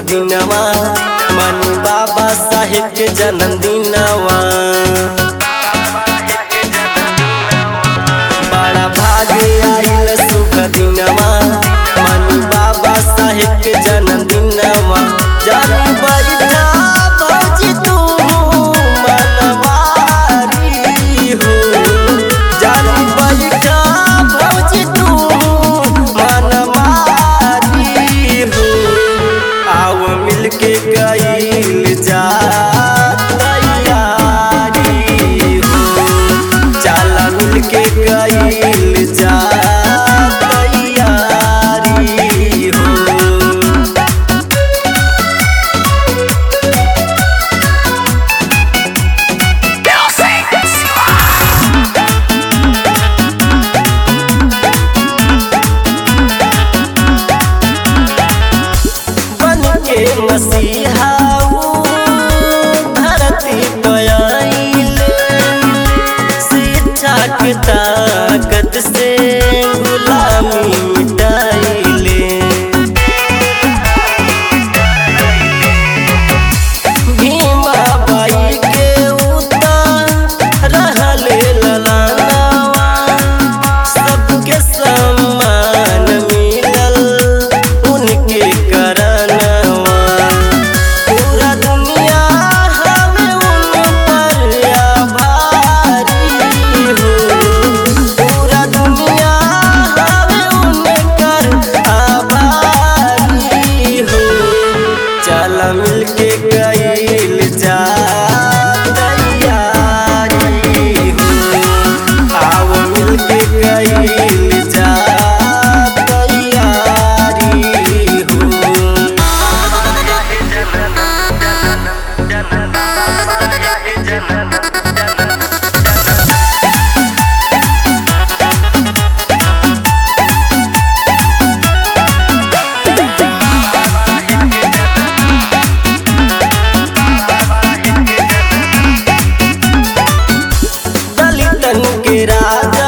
दिनवा मानी बाबा साहेब के जन्मदिनवा। बड़ा भागे आइल शुभ दिनवा मानी बाबा साहेब के जन्मदिनवा। जानी बैठा भौजी तू मनवारी हो, जानी बैठा भौजी तू मनवारी हो। आओ मिलके गइल जा तैयारी हो, चला मिलके गइल जा तैयारी हो। मसीहा धरती पर आइले, शिक्षा के ताकत से गुलामी मिटाइले। भीमा बाई के उतार रहले ललावा, सबके सम्मान मिलल उनके करनवा। मिलके गइल जा तैयारी हो, आओ मिलके गइल जा तैयारी हो। के राज